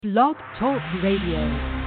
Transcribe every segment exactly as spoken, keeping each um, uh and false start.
Blog Talk Radio.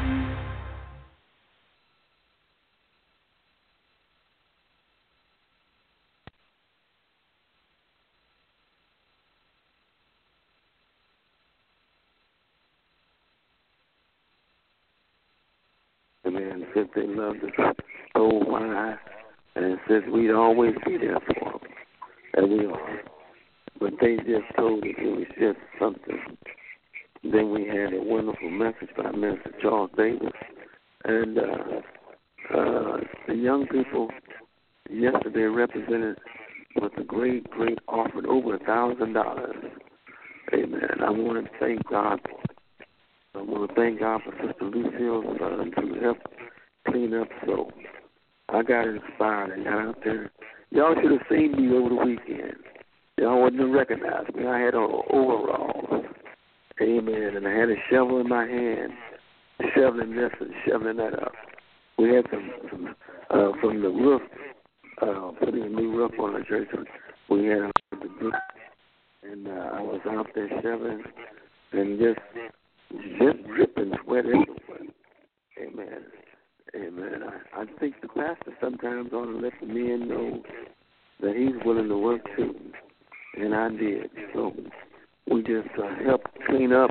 And since they loved us so wide, and since we'd always be there for them, and we are. But they just told us it was just something. Then we had a wonderful message by Mister Charles Davis. And uh, uh, the young people yesterday represented with a great, great offering, over a thousand dollars. Amen. I want to thank God for it. I want to thank God for Sister Lucille's son to help clean up. So I got inspired and got out there. Y'all should have seen me over the weekend. Y'all wouldn't have recognized me. I had on overalls. Amen. And I had a shovel in my hand, shoveling this and shoveling that up. We had some, some uh, from the roof, uh, putting a new roof on the church. We had the roof, and uh, I was out there shoveling and just, just dripping sweat everywhere. Amen. Amen. I, I think the pastor sometimes ought to let the men know that he's willing to work too, and I did. So we just uh, helped clean up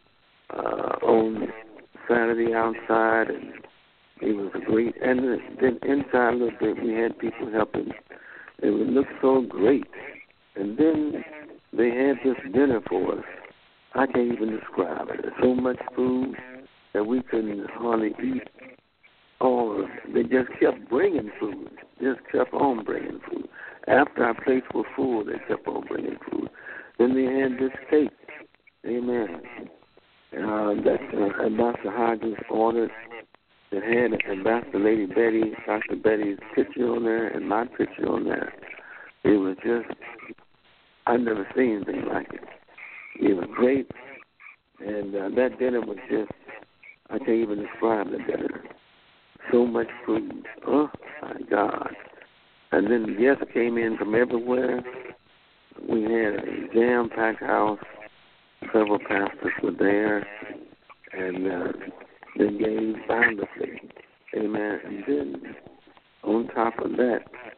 uh, on Saturday outside, and it was a great. And then inside a little bit, we had people helping. It looked so great. And then they had this dinner for us. I can't even describe it. There's so much food that we couldn't hardly eat. All of it. They just kept bringing food. Just kept on bringing food. After our plates were full, they kept on bringing food. Then they had this cake. Amen. Uh, that uh, Ambassador Hodges ordered. It had Ambassador Lady Betty, Doctor Betty's picture on there, and my picture on there. It was just, I've never seen anything like it. It was great. And uh, that dinner was just, I can't even describe the dinner. So much food. Oh, my God. And then the guests came in from everywhere. We had a jam-packed house. Several pastors were there. And uh, they gave bountifully. Amen. And then on top of that,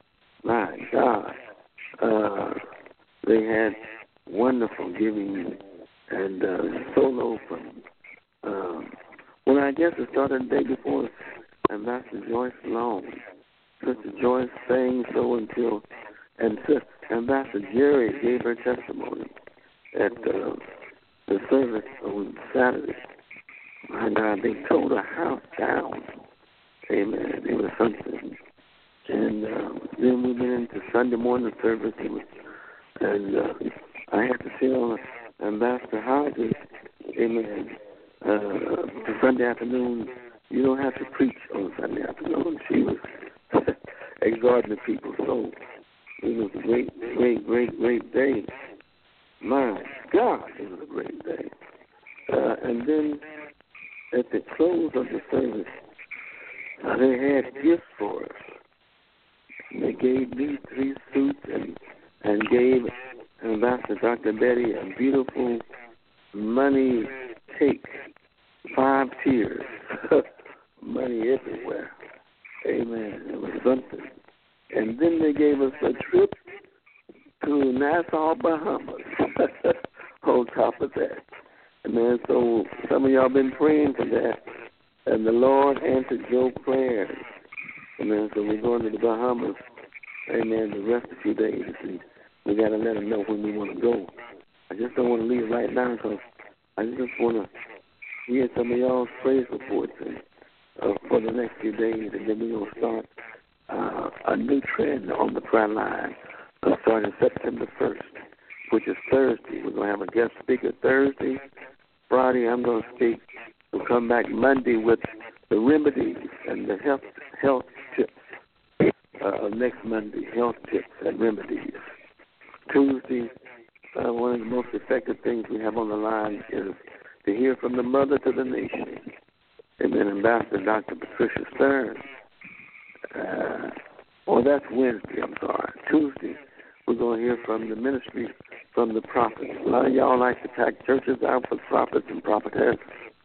my God, uh, they had wonderful giving and uh, solo from, um, well, I guess it started the day before Ambassador Joyce Long. Sister Joyce sang so until, and Sister Ambassador Jerry gave her testimony at uh, the service on Saturday. My God, they tore the house down. Amen. It was something. And uh, then we went into Sunday morning service, and uh, I had to tell Ambassador Hodges, amen, uh, the Sunday afternoon, you don't have to preach on Sunday afternoon. She was exhorting the people. So it was a great, great, great, great day. My God, it was a great day. Uh, and then at the close of the service, uh, they had gifts for us. They gave me three suits and, and gave Ambassador Doctor Betty a beautiful money cake, five tiers, money everywhere. Amen. It was something. And then they gave us a trip to Nassau, Bahamas on top of that. Amen. So some of y'all been praying for that, and the Lord answered your prayers. Amen. So we're going to the Bahamas, amen, the rest of a few days. And we got to let them know when we want to go. I just don't want to leave right now because I just want to hear some of y'all's praise reports and, uh, for the next few days, and then we're going to start uh, a new trend on the prayer line uh, starting September first, which is Thursday. We're going to have a guest speaker Thursday. Friday, I'm going to speak. We'll come back Monday with the remedies and the health health tips uh, next Monday, health tips and remedies. Tuesday, uh, one of the most effective things we have on the line is to hear from the mother to the nation. And then Ambassador Doctor Patricia Stern. Uh, oh, that's Wednesday, I'm sorry. Tuesday, we're going to hear from the ministry, from the prophets. A lot of y'all like to pack churches out for prophets and prophetesses.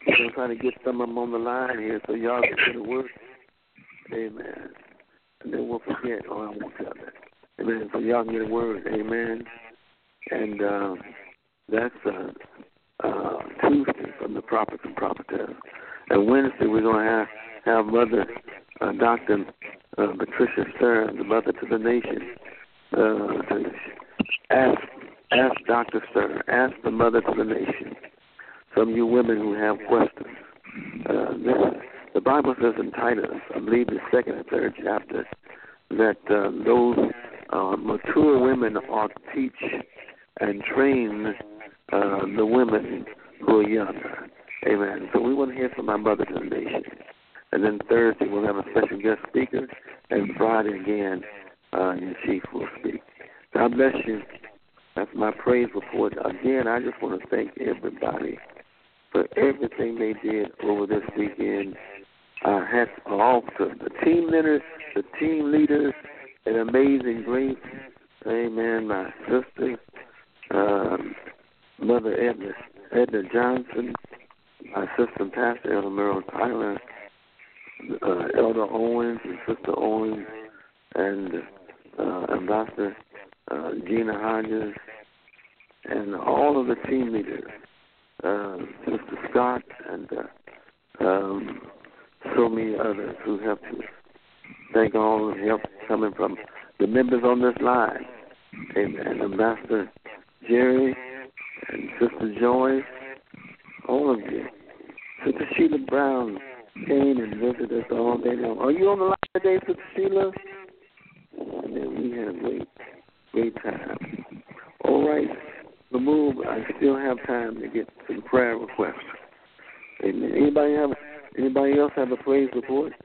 We're going to try to get some of them on the line here so y'all can get the word. Amen. And then we'll forget. Oh, I won't tell that. Amen. So y'all can get a word. Amen. And uh, that's uh, uh, Tuesday from the prophets and prophetess. And Wednesday we're going to have, have Mother uh, Doctor uh, Patricia Stern, the Mother to the Nation, uh, to ask, ask Doctor Stern, ask the Mother to the Nation. Some of you women who have questions. Uh, this, the Bible says in Titus, I believe the second and third chapter, that uh, those uh, mature women ought to teach and train uh, the women who are younger. Amen. So we want to hear from our Mother to the Nation. And then Thursday we'll have a special guest speaker, and Friday again, uh, your chief will speak. God bless you. That's my praise report. Again, I just want to thank everybody for everything they did over this weekend. Uh, hats off to the team leaders, the team leaders, and Amazing Grace. Amen. My sister, um, Mother Edna, Edna Johnson, my sister Pastor Elder Merle Tyler, uh, Elder Owens and Sister Owens, and uh, Ambassador uh, Gina Hodges, and all of the team leaders. Uh, Sister Scott, and uh, um, so many others who helped us. Thank all of the help coming from the members on this line. Amen. Ambassador Jerry and Sister Joyce, all of you. Sister Sheila Brown came and visited us all day long. Are you on the line today, Sister Sheila? And we had a great, great time. All right. Move, I still have time to get some prayer requests. Amen. Anybody have anybody else have a praise report?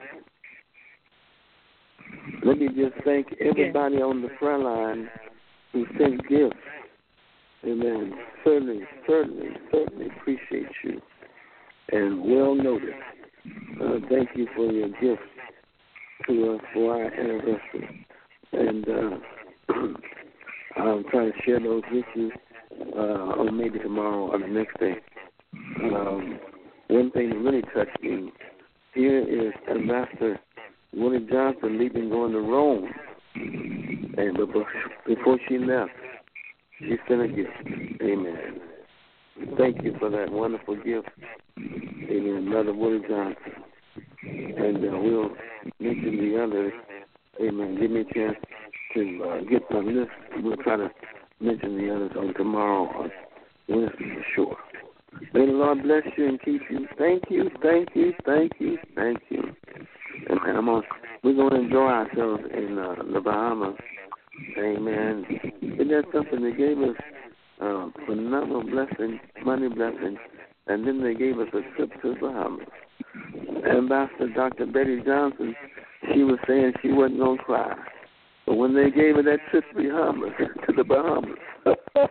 Let me just thank everybody yeah. on the prayer line who sent gifts. Amen. Certainly, certainly, certainly appreciate you. And well noted. Uh, thank you for your gifts to us for our anniversary. And uh, I'll try to share those with you. Uh, or maybe tomorrow or the next day. Um, one thing that really touched me here is Ambassador Willie Johnson leaving going to Rome. And before, before she left, she sent a gift. Amen. Thank you for that wonderful gift. Amen. Mother Willie Johnson. And uh, we'll mention the others. Amen. Give me a chance to uh, get some list. We'll try to mention the others on tomorrow or Wednesday for sure. May the Lord bless you and keep you. Thank you, thank you, thank you, thank you. And I'm on, we're going to enjoy ourselves in uh, the Bahamas. Amen. Isn't that something? They gave us uh, phenomenal blessing, money blessing, and then they gave us a trip to the Bahamas. Ambassador Doctor Betty Johnson, she was saying she wasn't going to cry. But when they gave her that trip to the Bahamas, to the Bahamas,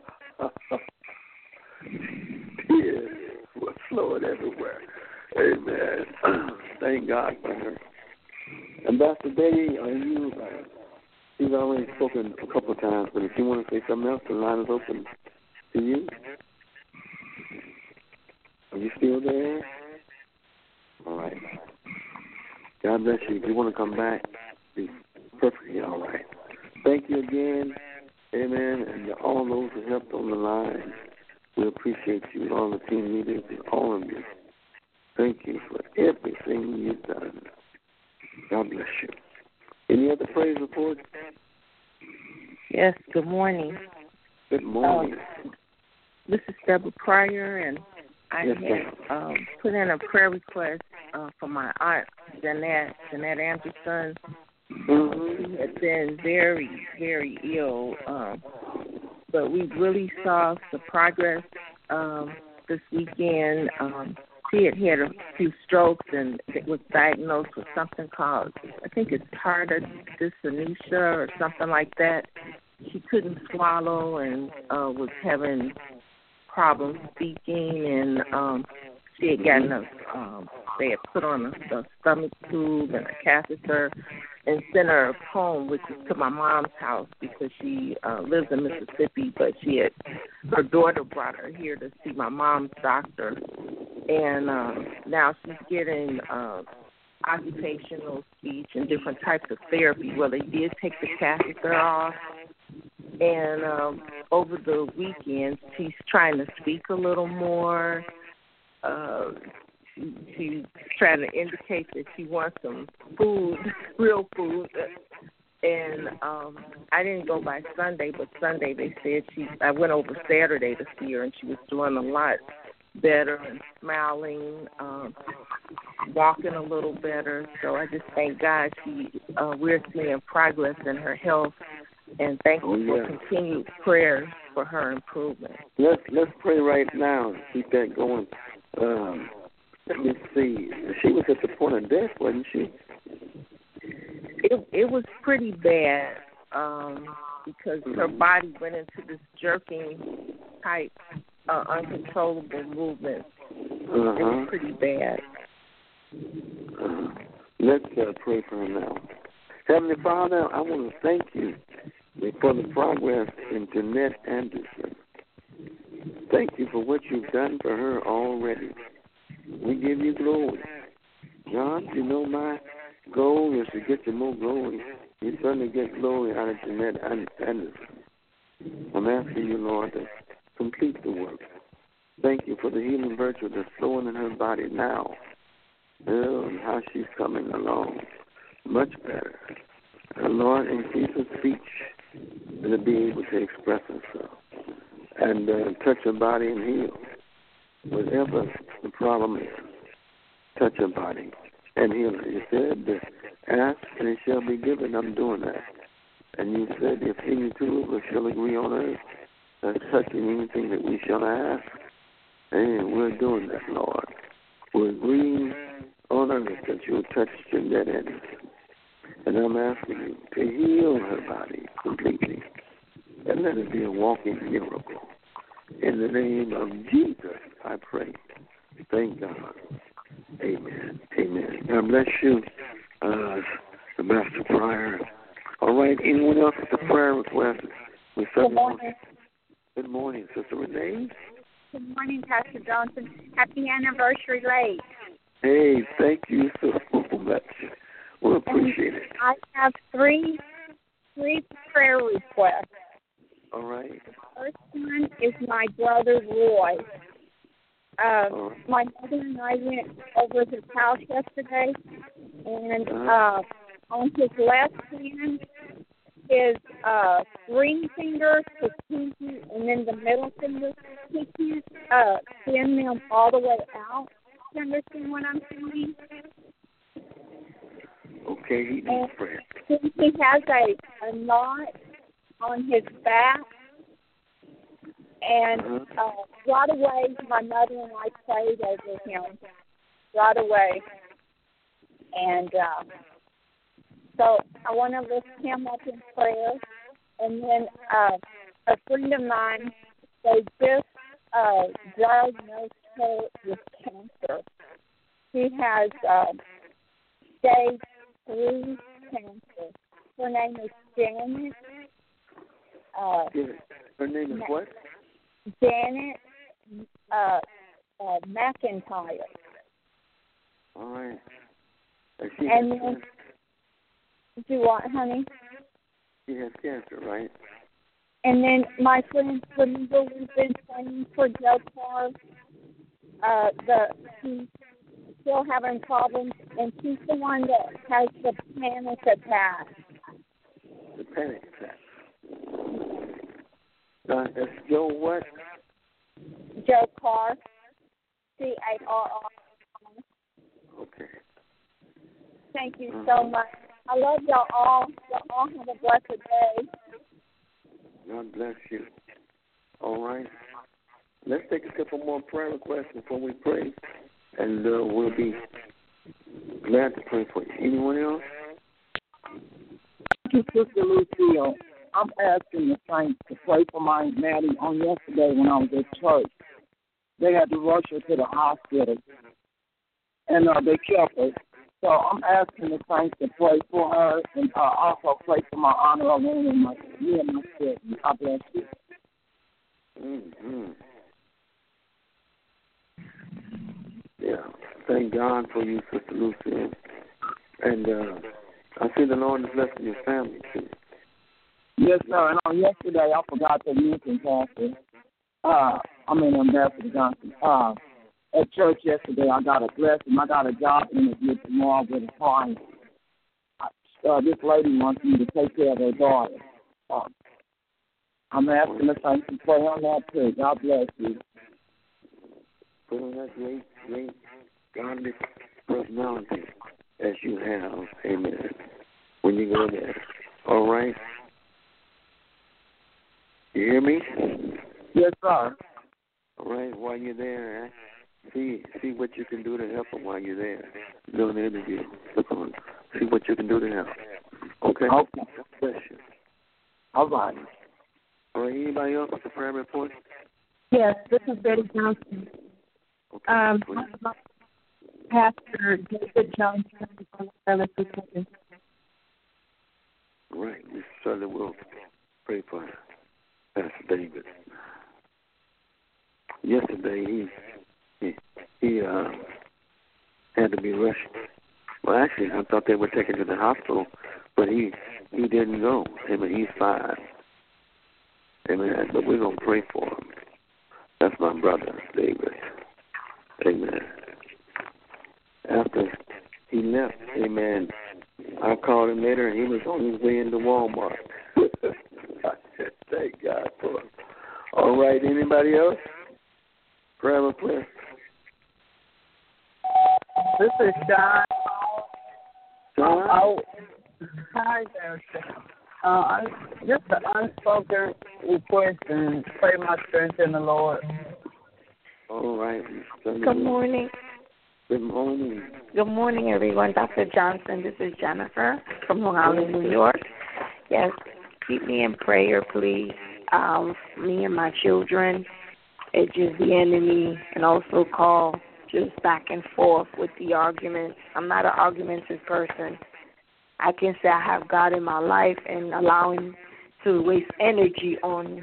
tears were flowing everywhere. Amen. Thank God for her. Ambassador Betty, are you? Uh, she's already spoken a couple of times, but if you want to say something else, the line is open to you. Are you still there? All right. God bless you. If you want to come back, be perfectly all right. Thank you again. Amen. And to all those who helped on the line, we appreciate you, all the team leaders, and all of you. Thank you for everything you've done. God bless you. Any other praise reports? Yes, good morning. Good morning. Um, this is Deborah Pryor, and I yes, had um, put in a prayer request uh, for my aunt, Jeanette, Jeanette Anderson. Mm-hmm. She had been very, very ill, um, but we really saw the progress um, this weekend. Um, she had had a few strokes and was diagnosed with something called, I think it's tardive dyskinesia or something like that. She couldn't swallow and uh, was having problems speaking, and um, she had gotten a, um, they had put on a, a stomach tube and a catheter and sent her home, which is to my mom's house because she uh, lives in Mississippi, but she had, her daughter brought her here to see my mom's doctor. and um, now she's getting uh, occupational speech and different types of therapy. Well, they did take the catheter off, and um, over the weekend, she's trying to speak a little more. Uh, she, she's trying to indicate that she wants some food, real food. And um, I didn't go by Sunday, but Sunday they said she. I went over Saturday to see her, and she was doing a lot better and smiling, um, walking a little better. So I just thank God she. Uh, we're seeing progress in her health, and thank you oh, yeah. for continued prayers for her improvement. Let's let's pray right now and keep that going. Um, let me see. She was at the point of death, wasn't she? It it was pretty bad um, because her body went into this jerking type, uh, uncontrollable movement. Uh-huh. It was pretty bad. Uh, let's uh, pray for her now. Heavenly Father, I want to thank you for the progress in Jeanette Anderson. Thank you for what you've done for her already. We give you glory. John, you know my goal is to get you more glory. You certainly get glory out of Jeanette Anderson. I'm asking you, Lord, to complete the work. Thank you for the healing virtue that's flowing in her body now. Oh, and how she's coming along. Much better. And Lord, increase her speech and to be able to express herself. And uh, touch her body and heal. Whatever the problem is, touch her body and heal her. You said, ask and it shall be given. I'm doing that. And you said, if any two of us shall agree on earth, that's touching anything that we shall ask. And we're doing that, Lord. We're agreeing on earth that you'll touch Jeanette Anderson. And I'm asking you to heal her body completely. And let it be a walking miracle. In the name of Jesus, I pray. Thank God. Amen. Amen. God bless you, uh, the Master Prior. All right. Anyone else with a prayer request? We Good morning. Good morning, Sister Renee. Good morning, Pastor Johnson. Happy anniversary late. Hey, thank you so much. We appreciate it. I have three, three prayer requests. All right. The first one is my brother Roy. Uh, All right. My mother and I went over his house yesterday, and uh, on his left hand, his uh, ring finger, his pinky, and then the middle finger, he can't uh, bend them all the way out. You understand what I'm saying? Okay, he needs prayer. He has a, a knot on his back, and uh, right away, my mother and I prayed over him right away, and uh, so I want to lift him up in prayer. And then uh, a friend of mine, they just uh, diagnosed her with cancer. She has uh, stage three cancer. Her name is Janet. Uh, Her name is what? Janet uh, uh, McIntyre. All right. And, she and has then, cancer. do what, honey? She has cancer, right? And then my friend, remember we've been praying for Joe Carr. Uh, the he's still having problems, and she's the one that has the panic attack. The panic attack. Uh, that's Joe what? Joe Carr. C A R R. Okay. Thank you uh-huh. so much. I love y'all all. Y'all all have a blessed day. God bless you. All right. Let's take a couple more prayer requests before we pray, and uh, we'll be glad to pray for you. Anyone else? Thank you, Sister Lucille. I'm asking the saints to pray for my Aunt Maddie. On yesterday when I was at church, they had to rush her to the hospital, and uh, they kept her. So I'm asking the saints to pray for her, and uh, also pray for my honorable and my me and my sister. God bless you. Mm-hmm. thank God for you, Sister Lucy. And uh, I see the Lord is blessing your family, too. Yes, sir. And on yesterday, I forgot to mention, Pastor. Uh, I mean, Ambassador Johnson. Uh, at church yesterday, I got a blessing. I got a job interview tomorrow with a client. Uh, this lady wants me to take care of her daughter. Uh, I'm asking the saints to pray on that too. God bless you. Put on that great, great godly personality as you have, amen, when you go there. All right? You hear me? Yes, sir. All right, while you're there, eh? see see what you can do to help them while you're there. Doing the interview. Look on. See what you can do to help. Okay? Okay. God bless you. All right. All right, anybody else with a prayer report? Yes, this is Betty Johnson. Okay. Um, please. Pastor David Johnson from the Right, we certainly will pray for Pastor David. Yesterday, he he, he uh, had to be rushed. Well, actually, I thought they were taking him to the hospital, but he he didn't go. Amen. He's fine. Amen. But we're gonna pray for him. That's my brother, David. Amen. After he left, amen, I called him later, and he was on his way into Walmart. I said, thank God for him. All right, anybody else? Prayer request. This is John. John? Oh, hi there, sir. Uh, just an unspoken request and pray my strength in the Lord. All right. Good morning. Good morning. Good morning, everyone. Doctor Johnson, this is Jennifer from Long Island, New York. Yes, keep me in prayer, please. Um, me and my children. It's just the enemy, and also call just back and forth with the arguments. I'm not an argumentative person. I can say I have God in my life and allowing to waste energy on.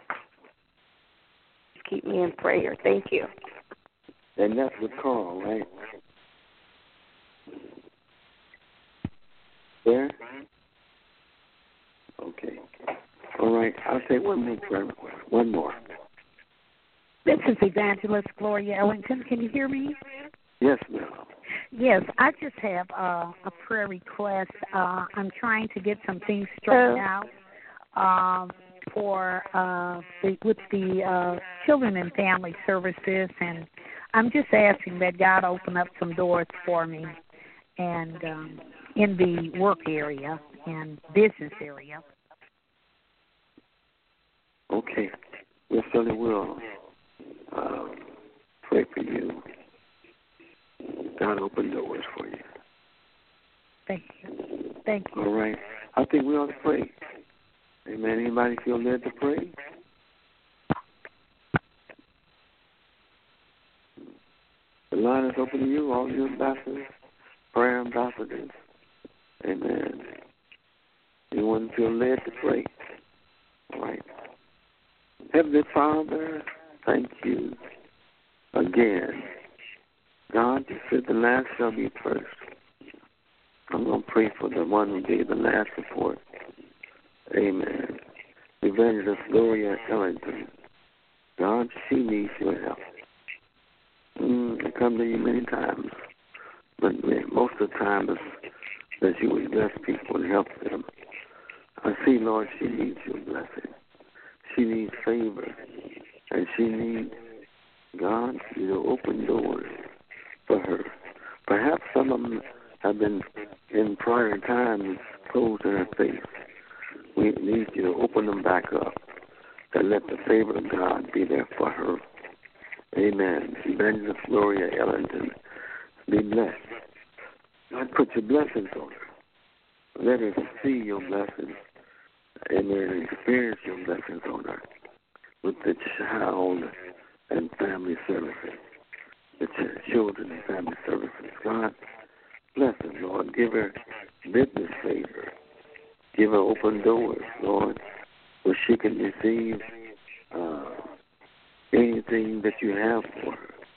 Keep me in prayer. Thank you. And that's with Carl, right? There? Okay. All right. I'll take one more prayer request. One more. This is Evangelist Gloria Ellington. Can you hear me? Yes, ma'am. Yes, I just have uh, a prayer request. Uh, I'm trying to get some things straightened out um, for uh, the, with the uh, Children and Family Services, and I'm just asking that God open up some doors for me, and um, in the work area and business area. Okay. We certainly will um, pray for you. God open doors for you. Thank you. Thank you. All right. I think we ought to pray. Amen. Anybody feel led to pray? The line is open to you, all you ambassadors, prayer ambassadors. Amen. Anyone feel led to pray? All right. Heavenly Father, thank you again. God, you said the last shall be first. I'm going to pray for the one who gave the last report. Amen. Evangelist Gloria Ellington. God, she needs your help. Mm, I come to you many times, but most of the time it's that you would bless people and help them. I see, Lord, she needs your blessing. She needs favor, and she needs, God, you to open doors for her. Perhaps some of them have been in prior times closed in her face. We need you to open them back up and let the favor of God be there for her. Amen. Evangelist Gloria Ellington, be blessed. God, put your blessings on her. Let her see your blessings. Amen. Experience your blessings on her with the child and family services, the ch- children and family services. God, bless her, Lord. Give her business favor. Give her open doors, Lord, where she can receive uh, anything that you have for her.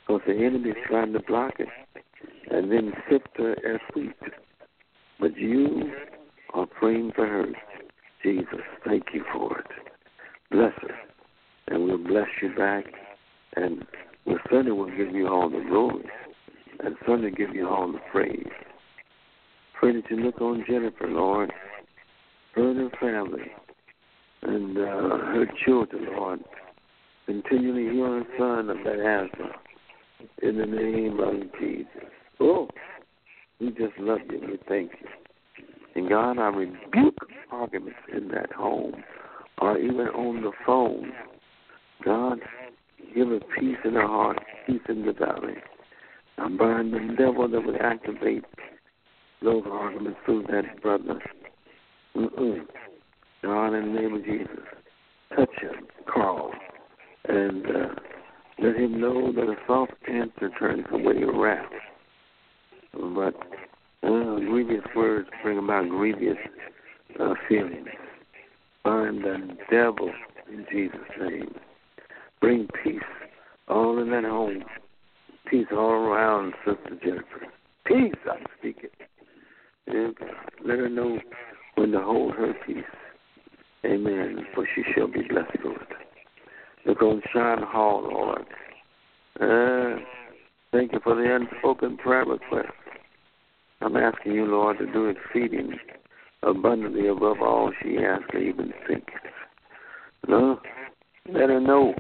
because the enemy is trying to block it and then sift her as wheat. But you are praying for her. Jesus, thank you for it. Bless her, and we'll bless you back, and we'll certainly will give you all the glory, and certainly give you all the praise. Pray that you look on Jennifer, Lord, her and her family, and uh, her children, Lord. Continually heal her son of that asthma, in the name of Jesus. Oh, we just love you, we thank you. And God, I rebuke arguments in that home or even on the phone. God, give her peace in her heart, peace in the valley. I bind the devil that would activate those arguments through that brother. Mm-mm. God, in the name of Jesus, touch him, Carl, and uh, let him know that a soft answer turns away wrath. But uh, grievous words bring about grievous uh, feelings. Bind the devil in Jesus' name. Bring peace all in that home. Peace all around, Sister Jennifer. Peace, I speak it. And let her know when to hold her peace. Amen. For she shall be blessed through it. Look on Sean Hall, Lord. Uh, thank you for the unspoken prayer request. I'm asking you, Lord, to do exceeding abundantly above all she asks or even thinks. No, let her know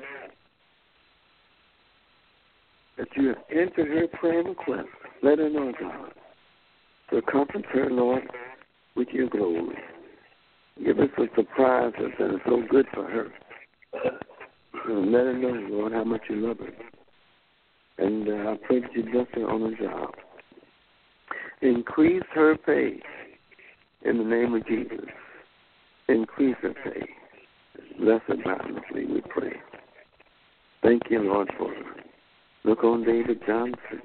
that you have entered her prayer request. Let her know, God, to comfort her, Lord, with your glory. Give us a surprise that is so good for her. And let her know, Lord, how much you love her. And uh, I pray that you bless her on her job. Increase her pay in the name of Jesus. Increase her pay. Bless her bountifully, we pray. Thank you, Lord, for her. Look on David Johnson.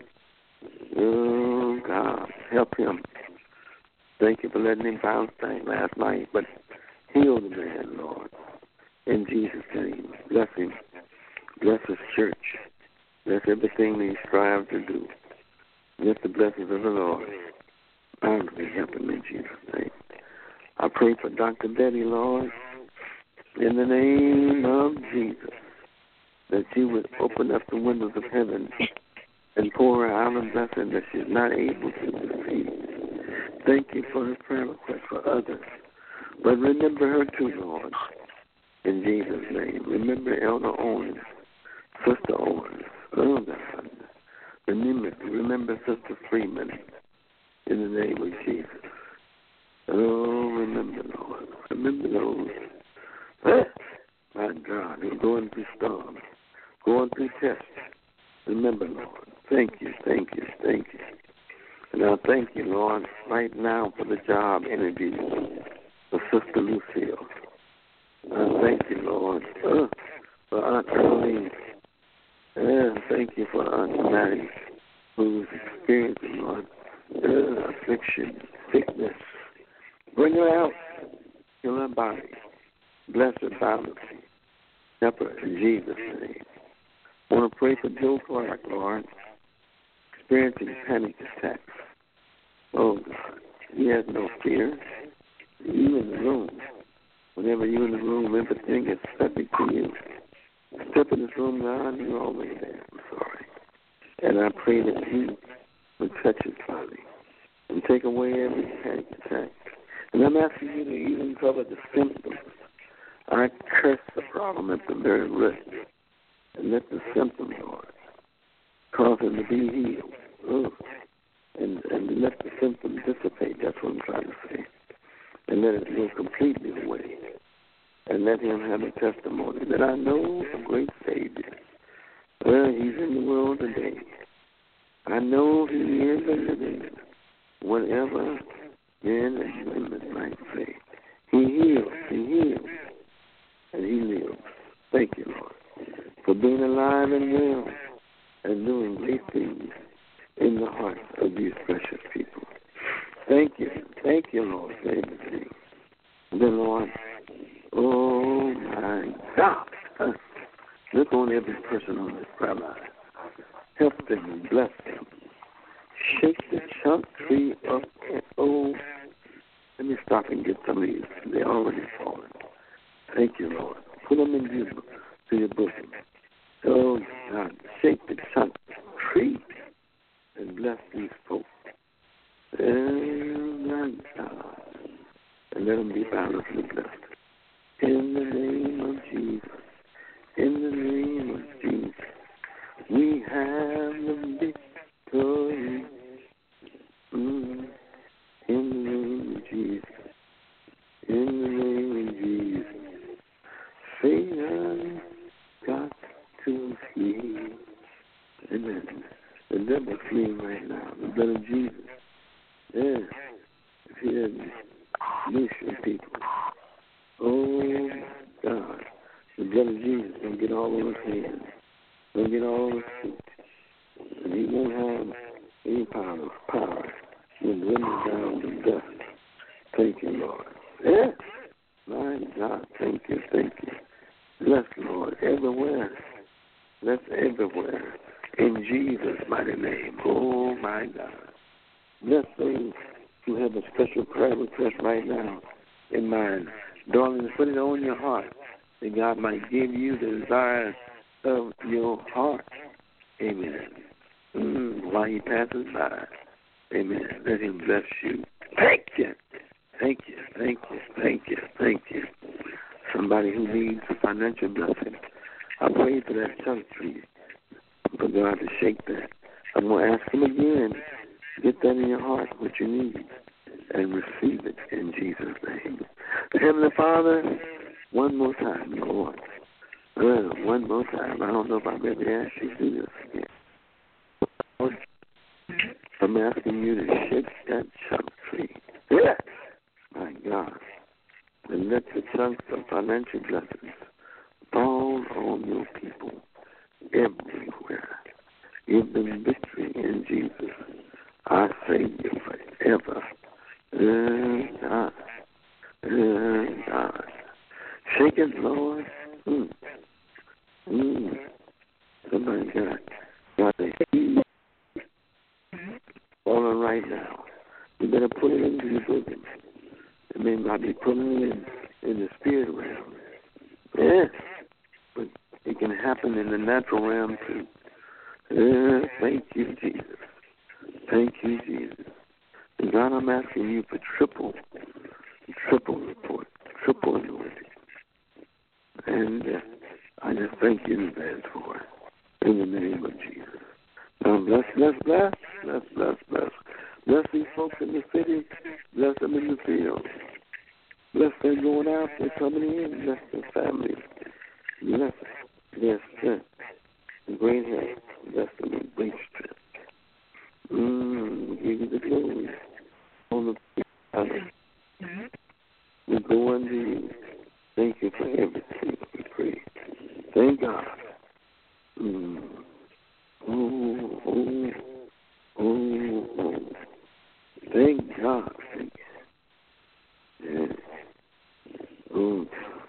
Oh, God, help him. Thank you for letting him bounce back last night, but heal the man, Lord, in Jesus' name. Bless him. Bless his church. Bless everything that he strives to do. Let the blessings of the Lord bountifully help him in Jesus' name. I pray for Doctor Betty, Lord, in the name of Jesus, that you would open up the windows of heaven and pour her out a blessing that she's not able to receive. Thank you for her prayer request for others. But remember her too, Lord, in Jesus' name. Remember Elder Owens, Sister Owens. Oh, God. Remember, remember Sister Freeman, in the name of Jesus. Oh, remember, Lord. Remember those. Ah, my God, who's going through storms, going through tests. Remember, Lord. Thank you, thank you, thank you. And I thank you, Lord, right now for the job interview for Sister Lucille. I thank you, Lord, uh, for Aunt Earlene. And thank you for Aunt Mary, who's experiencing, Lord, uh, affliction, sickness. Bring her out. Heal her body. Bless her bountifully. Help her in Jesus' name. I want to pray for Joe Clark, Lord, experiencing panic attacks. Oh, God. He has no fear. You in the room. Whenever you're in the room, everything is subject to you. Step in this room, God, you're already there. I'm sorry. And I pray that you would touch his body and take away every panic attack. And I'm asking you to even cover the symptoms. I curse the problem at the very root. And let the symptoms, Lord, cause him to be healed. Oh. And, and let the symptoms dissipate. That's what I'm trying to say. And let it go completely away. And let him have a testimony that I know a great Savior. Well, he's in the world today. I know he is in the living. Whatever men and women might say. He heals, he heals, and he lives. Thank you, Lord, for being alive and well and doing great things in the hearts of these precious people. Thank you. Thank you, Lord, for everything. Then, Lord, oh, my God. Look on every person on this prayer line. Help Shake the chunk tree up and oh. Let me stop and get some of these. They're already fallen. Thank you, Lord. Put them in your, to your bosom. Oh, God. Shake the chunk tree and bless these folks. And, God. And let them be bountifully blessed. In the name of Jesus. In the name of Jesus. We have the victory. Mm. In the name of Jesus. In the name of Jesus. Satan got to flee. Amen. The devil's fleeing right now. The blood of Jesus. Yeah. If he doesn't loose your people. Oh, God. The blood of Jesus going to get all over his hands. Going to get all over his feet. And he won't have any power. Power. He'll bring you down to dust. Thank you, Lord. Yeah. My God. Thank you. Thank you. Bless, Lord, everywhere. Bless everywhere. In Jesus' mighty name. Oh, my God. Bless those who have a special prayer request right now in mind. Darling, put it on your heart that God might give you the desire of your heart. Amen. Mm, while he passes by. Amen. Let him bless you. Thank you. Thank you. Thank you. Thank you. Thank you. Somebody who needs a financial blessing. I pray for that chunk tree, for God to shake that. I'm going to ask him again. Get that in your heart, what you need, and receive it in Jesus' name. Heavenly Father, one more time, Lord. Well, one more time. I don't know if I'm ever asked you to do this again. Lord, I'm asking you to shake that chunk tree. Yeah. My God. And let the chunks of financial blessings fall on your people everywhere. Give them victory in Jesus, our Savior forever. And God. And God. Shake it, Lord. Mm. Mm. Somebody got, got a heat falling right now. You better put it into your bosom. It may not be putting it in, in the spirit realm. Yes. But it can happen in the natural realm too. Uh, thank you, Jesus. Thank you, Jesus. And God, I'm asking you for triple, triple report, triple anointing. And uh, I just thank you in advance for it. In the name of Jesus. Now bless, bless, bless, bless, bless, bless. Bless these folks in the city. Bless them in the field. Bless them going out, they're coming in. Bless their families. Bless their strength. Great help. Bless them with great strength. Mm, give you the glory. On the Father. We go unto you. Thank you for everything we pray. Thank God. Mm. Oh, oh, oh, oh. Thank God. Thank you. Yeah. Oh,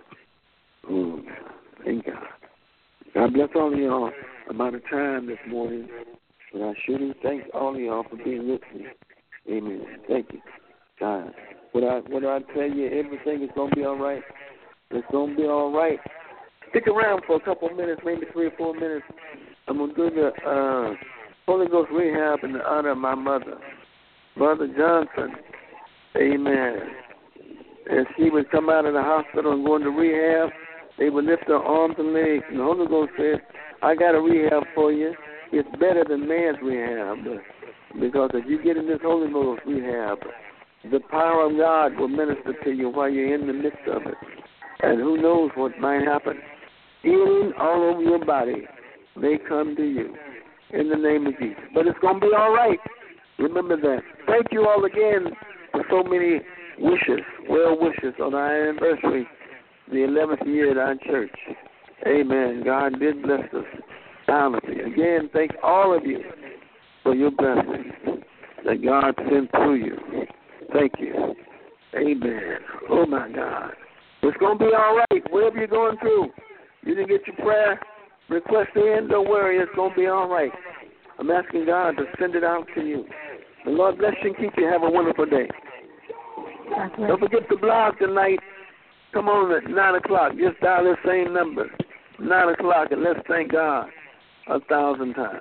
oh, thank God. God bless all of y'all. I'm out of time this morning, but I sure do thank all of y'all for being with me. Amen. Thank you, God. What I what I tell you, everything is gonna be all right. It's gonna be all right. Stick around for a couple of minutes, maybe three or four minutes. I'm gonna do the uh, Holy Ghost rehab in the honor of my mother, Mother Johnson. Amen. As she would come out of the hospital and go into rehab, they would lift her arms and legs. And the Holy Ghost said, I got a rehab for you. It's better than man's rehab. Because if you get in this Holy Ghost rehab, the power of God will minister to you while you're in the midst of it. And who knows what might happen. Healing all over your body may come to you in the name of Jesus. But it's going to be all right. Remember that. Thank you all again for so many wishes, well wishes on our anniversary, the eleventh year at our church. Amen. God did bless us bountifully. Again, thank all of you for your blessings that God sent through you. Thank you. Amen. Oh, my God. It's going to be all right. Whatever you're going through, you didn't get your prayer request in, don't worry. It's going to be all right. I'm asking God to send it out to you. The Lord bless you and keep you. Have a wonderful day. Don't forget the blog tonight. Come on at nine o'clock. Just dial the same number. nine o'clock, and let's thank God a thousand times.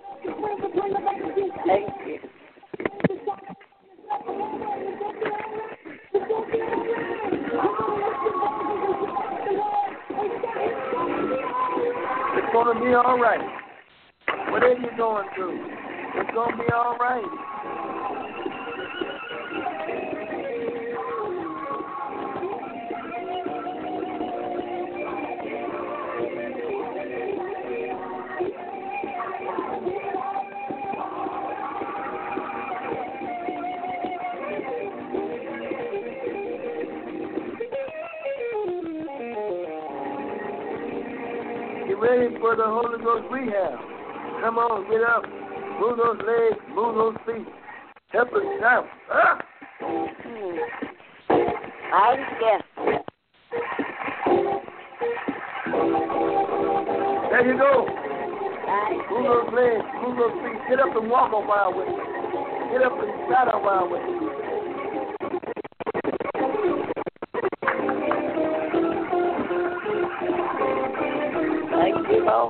Thank you. It's going to be all right. Whatever you're going through, it's going to be all right. Get ready for the Holy Ghost rehab. Come on, get up. Move those legs, move those feet. Help us now. Ah! I guess. There you go. Move those legs, move those feet. Get up and walk a while with me. Get up and shout a while with me. Thank you, Lord.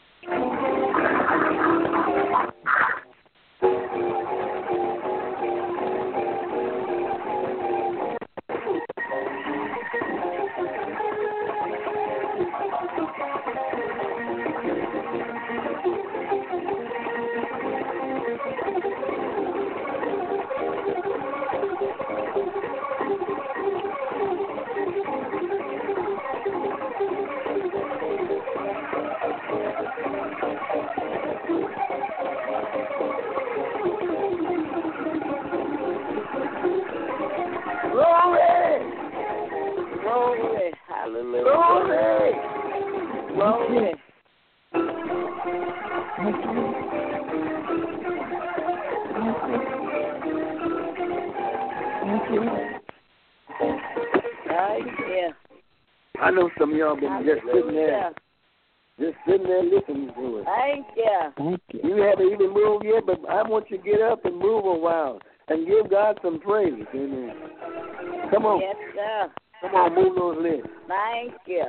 Glory! Glory. Hallelujah. Glory! Glory. Thank you. I know some of y'all been just sitting there, just sitting there listening to it. Thank you. Thank you. You haven't even moved yet, but I want you to get up and move a while and give God some praise. Amen. Come on. Yes, sir. Come on, move those legs. Thank you.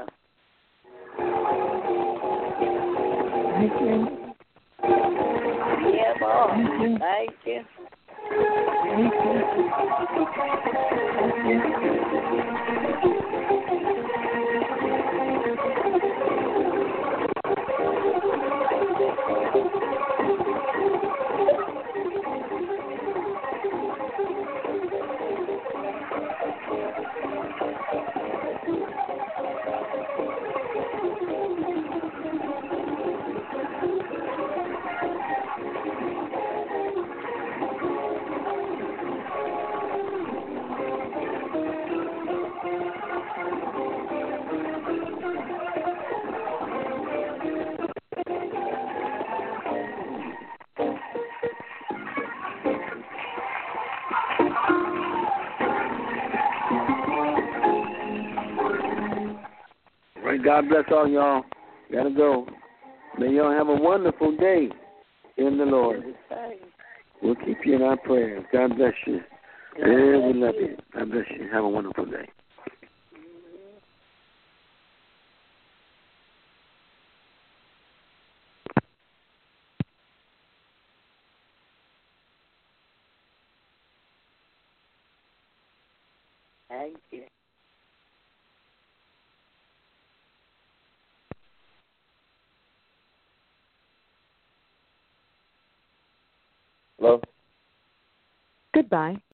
Thank you. Yeah, Lord. Thank you. Thank you. Thank All right, God bless all y'all. Gotta go. May y'all have a wonderful day in the Lord. We'll keep you in our prayers. God bless you. Yeah, we love you. God bless you. Have a wonderful day. Thank you. Hello? Goodbye.